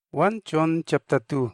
1 John chapter 2.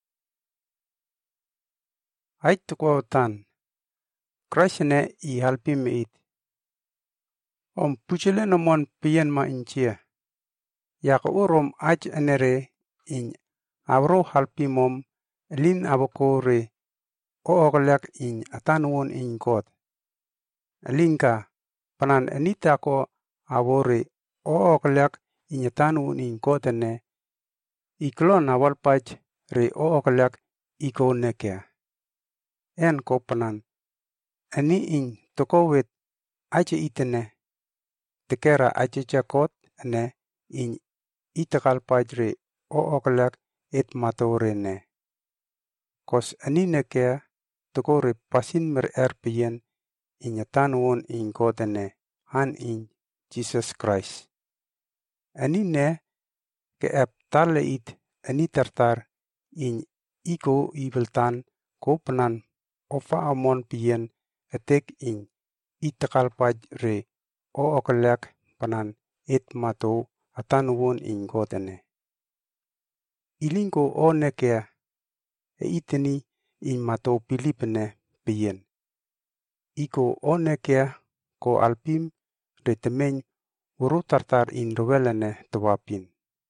Ait tukwautan. Krishne I halpim it. Puchile nomon piyen ma inchia. Yak urom aj enere in avro halpimom lin abokore o oglek in atanwon in God. Linka panan enita ko avore o oglek in atanwon in God ne iklon awalpach re o oglek iko nekea. En ko panan ani in tokowet ache itene tekera ache chakot ne in itakal pajre o oglek et matore ne. Kos ani nekea tokore pasin mer piyen in tanwon in godene han in Jesus Christ. Ani ne ke ep tale it ani tartar in iko ibeltan ko panan ofa amon piyen etek in itakal pajre o oglek panan et mato atanwon in godene. Ilingo o nekea iteni in mato pilipene piyen. Iko o nekea ko alpim retemeny uru tartar in rowelene tawapin.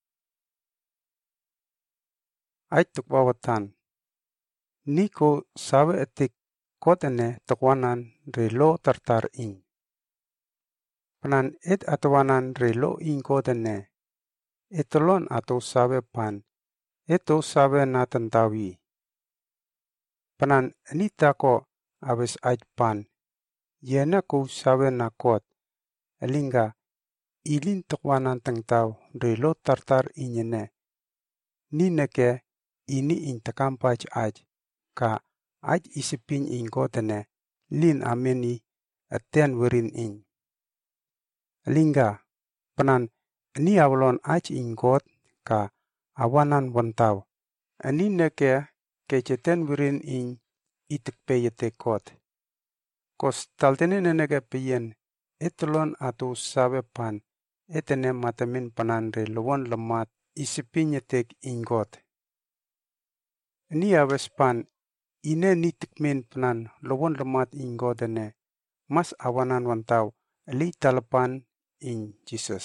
Ait tukwawatan. Niko sawe etik kotene takwanan re lo tartar in. Panan et atawanan re lo in kotene. Etolon ato sawe pan. Eto sawe natantawi. Panan anita ko awes aj pan. Yena ko sawe na kot. Elinga ilin takwanan tangtaw re lo tartar inyene. Nineke ini in takampaj aj. Ka aj isipin in kotene. Lin ameni aten werin in. Elinga panan ni awlon aj in kot ka awanan wantaw. Ani neke kecheten wirin in itikpeyete kot. Kos taltene nenege piyen etolon ato sawe pan etene matamin panan re lewon lemat isipinyetek in kot. Ni awes pan ine nitikmin panan lewon lemat in godene mas awanan wantaw li talapan in Jesus.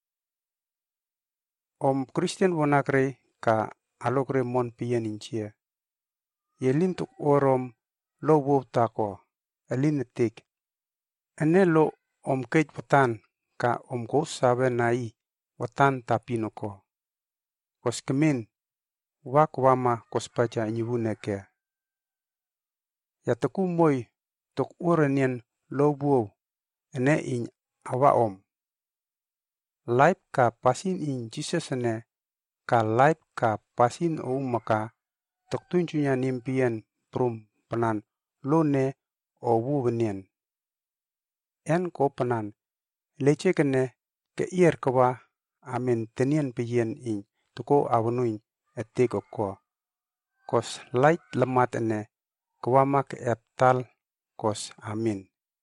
Christian wanakre ka alokre mon piyen inchia. Yelintuk orom lo wo tako alinetik. Ene lo kej watan ka ko sawe nai watan tapinoko. Kos kemin wak wama kospacha nyibuneke. Yataku moy tok urenien lo wo ene in awaom. Laip ka pasin in Jesus ne ka laip ka pasin o maka tok tunjunya nimpiyen prum panan lo ne o wuwenien. En ko panan lechekene ke ier kawa amen tenien piyen in toko awanuin eteko ko. Kos lait lemat ene kawama ke eptal kos amin.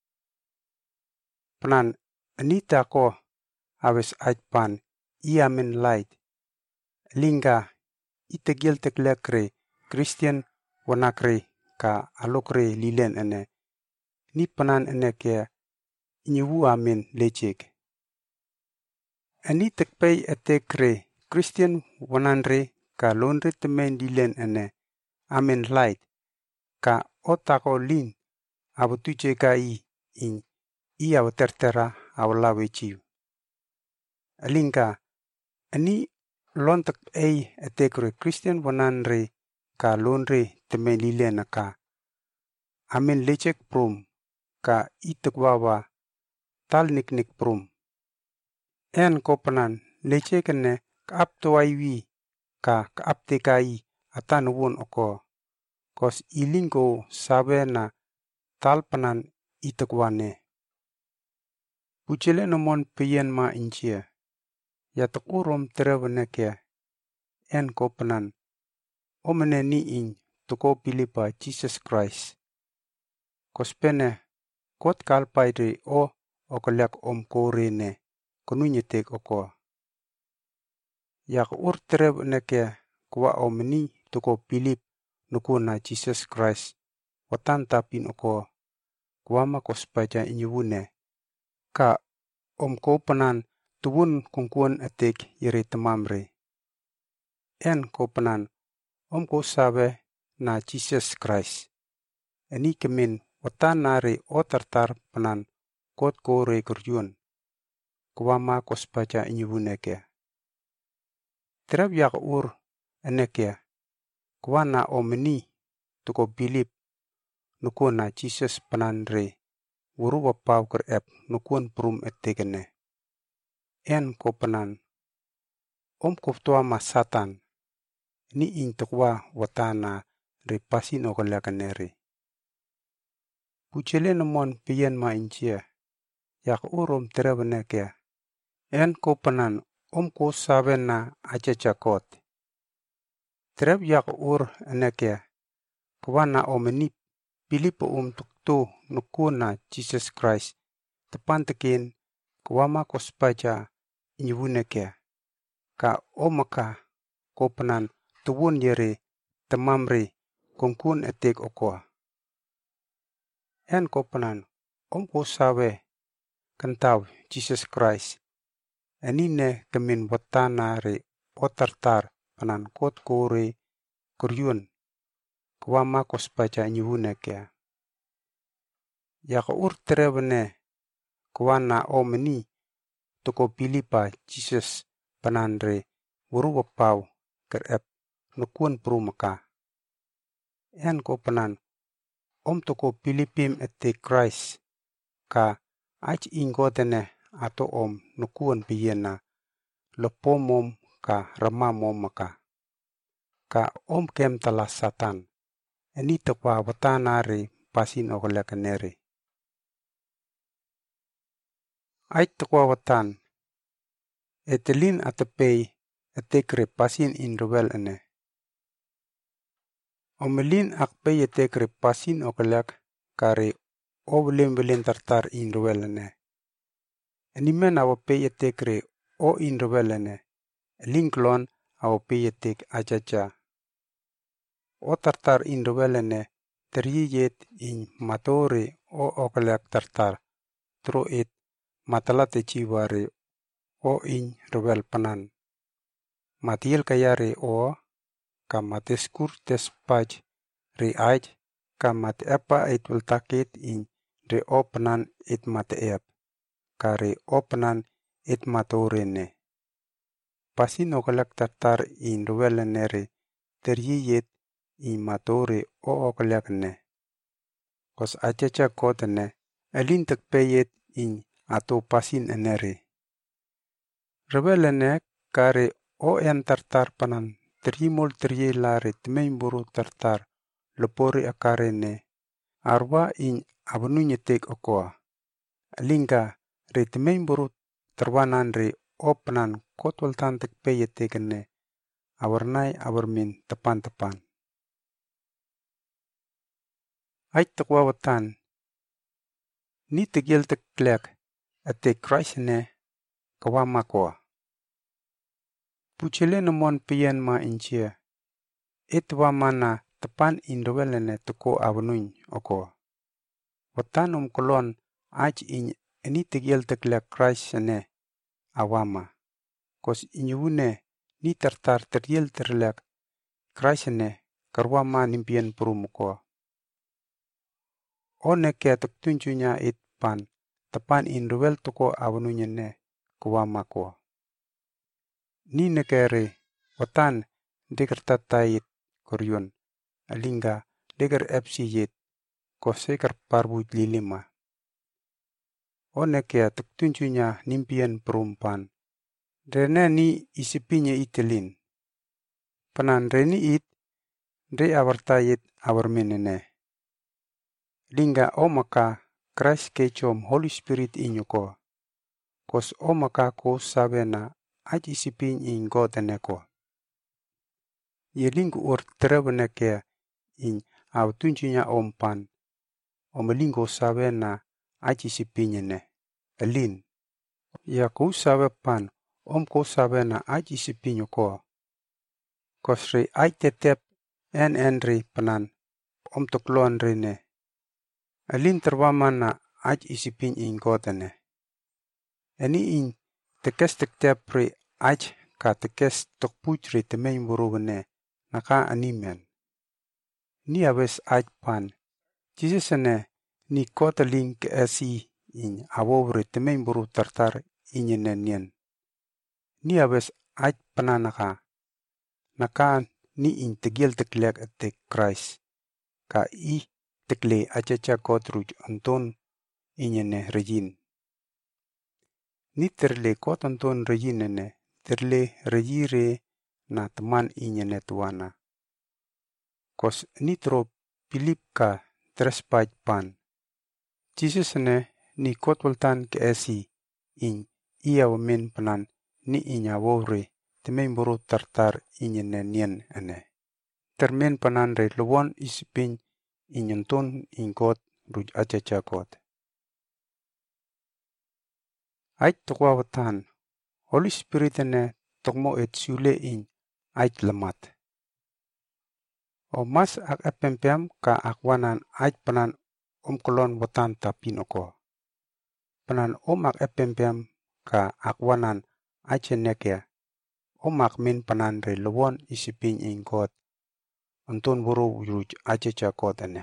Panan anita ko awes ajpan iamen lait. Linga itegil teklekre Christian wanakre ka alokre lilen ene. Ni panan ene ke inyewu amin lecek. Ani tekpey etekre Christian wananre ka lonre temen lilen ene. Amin light ka otako lin abutuje ka in awatertera awlawe chiu. Linga ani lontak etekre Christian wananre ka lonre temen lilen ka. Amin lecek prum ka itekwawa tal niknik prum. En kopanan lecekene kaaptowaiwi ka kaaptekai atan won oko. Kos ilingo sabe na tal panan itekwane. Puchele nomon piyen ma inchia. Yatok urom tereweneke. En kopanan omene ni in toko pilipa Jesus Christ. Kos pene kot kalpaide o okolek korene konunyetek oko. yak ur tereb neke kwa omni tuko Pilip nuku na Jesus Christ watan tapin uko kwa makospaja inyubune ka ko panan tuwun kungkuan etik yeri temamre. En ko panan ko sabe na Jesus Christ. Eni kemin watan nari o tartar panan kot ko re kuryun kwa makospaja inyubune ke. Tereb yak ur eneke kwa na omni tuko Pilip nuku na Jesus panan re wuru wapaw ker nukuan prum etekene. En ko panan koptua ma Satan ni intukwa watana re pasin okalakanere. Puchele namon piyen ma inchia yak urom terebeneke. En ko panan ko sabe na achachakot. Tereb yak ur eneke kwa na omni Pilipo tuktu nuku na Jesus Christ tepantekin kwa makospaja inyubuneke ka maka ko panan tuwun yere temamre kungkun etek okoa. En ko panan ko sabe kentaw Jesus Christ enine kemin watana re otartar panan kot kore kuryun kwa makospaja inyubuneke. Yak ur terebene kwa na omni tuko Pilipa Jesus panan re wuru wapaw ker nukuan prumaka. En ko panan tuko Pilipim etek Christ ka ach ingotene ato nukuan piyena lopomom ka ramamom maka. Ka kem tala Satan eni tekwa watana re pasin okalakanere. Ait tekwa watan etelin atepei etekre pasin indrewel ene. Omelin akpei etekre pasin okalak kare belin tartar indrewel ene. Enimen awapei etekre indrewel ene. Linklon awapei etek ajaja. Tartar indrewel ene teriyet in matore okalak tartar. Tro matalate chiware in rewel panan. Matiel kayare ka mateskur tespaj re ka mat epa weltakit in re panan mate ka re panan matorene. Pasin okalak tartar in rewel re teriyet in matore okalak ne. Kos achacha kotene elintek peyet in ato pasin enere. Rewel kare en tartar panan terimol teriyelare temeimburu tartar lepori akarene arwa in abnunyetek okoa. Linga re temeimburu terwanan re panan kotwaltantek peyetekene awarnai awarmin tepan-tepan. Ait tekwa watan ni tegiel teklek etek Christ ne kawamakoa. Puchele namon piyen ma inchia etwa mana tepan indrewelene tuko abnuny oko. Watan kolon ach eni tegiel teklek Christ ne awama. Kos inyubune ni tartar teriel terlek Christ ne karwama nimpien purumuko. Neke tuktunjunya pan tepan indrewel tuko abnunyene kawamako. Ni nekere watan deker tatayit kuryun alinga deker epsiyet koseker parbuj lilima. Neke tuktunjunya nimpien perumpan. Rene ni isipinya itelin. Panan reni re awartayit awarmenene. Linga maka Christ kechom Holy Spirit inyuko. Kos maka ko sabena ach isipin in goteneko. Yelingu terebeneke in tunjunya pan. Omelingo sabena ach isipinyene. Elin. Ya ku sabe pan ko sabe na aj isipinyo ko. Kosri aj tetep en ri panan tuklon ri ne. Alin terwama na aj isipin ingkotene. Eni in tekes tektep ri aj ka tekes tokpuj ri temen burubene naka animen. Ni awes aj pan. Jisesene ni kotaling ke esi in awobri temen buru tartar inyenenyen. Ni awes aj pananaka. Naka ni in tegil teklek etek Christ. Ka I tekle acaca kotruj anton inyene rejin. Ni terle kot anton rejinene terle rejire na teman inyene tuana. Kos nitro Pilip ka terespaj pan. Jisesene ni kotwaltan ke esi in iya wamin panan ni inya wawre temen buru tartar inyene nien ene. Termen panan re luwon isipin inyenton ingkot ruj acaca kot. Aj tukwawatan, Holy Spirit ene tokmo et sule in aj lemat. O mas ak epempeam ka akwanan aj panan kolon watan tapinoko. Panan ak epempeam ka akwanan aj enekya. Ak min panan re luwon isipin ingkot. Anton buru ruj acaca kot ene.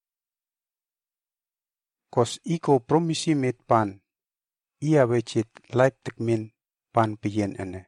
Kos iko promisi met pan. Ia wecit laip tekmin pan piyen ene.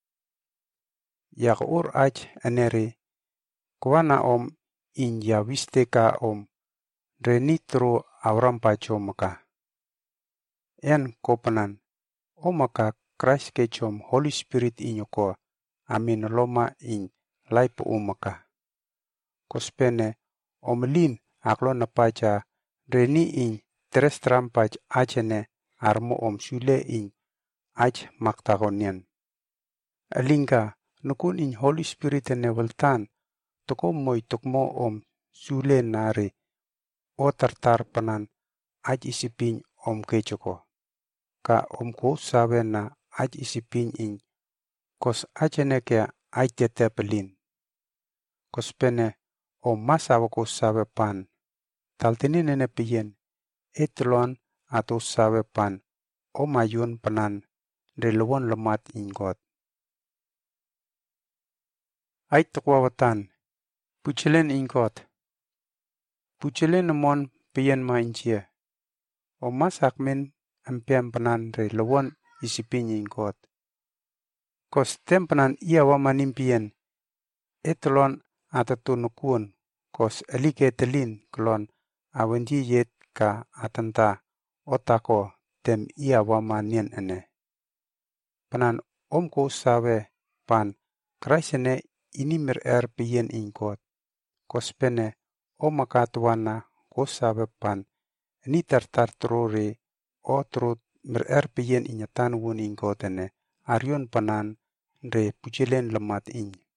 Yak aj eneri. Kwana in ya wiste ka renitro awrampacho maka. En kopanan. Maka Christ kechom Holy Spirit inyoko. Amin loma in laip maka. Kospene lin aklo napaja reni in tres trampaj ajene armo sule in aj maktagonien. Alinga nukun in Holy Spirit ene weltan toko moi tokmo sule nari tartar panan aj isipin kechoko. Ka ko sabe na aj isipin in kos ajene kea aj tetepelin. Kospene masawa ko sabe pan. Taltinin ene piyen etlon atau sabe pan mayun panan relewon lemat ingot. Aj tukwawatan, puchelen ingot. Puchelen mon piyen ma inchie. Masak min empiam panan relewon isipin ingot. Kos tempanan iya wamanim piyen etlon atatunukun kos elike telin klon awenji yet ka atanta otako tem iya wamanien ene. Panan ko sabe pan Christene ini piyen ingkot. Kospene makatuana ko sabe pan ni tartar trore trut piyen inyatan wun ingkot ene arion panan re puchelen lemat in.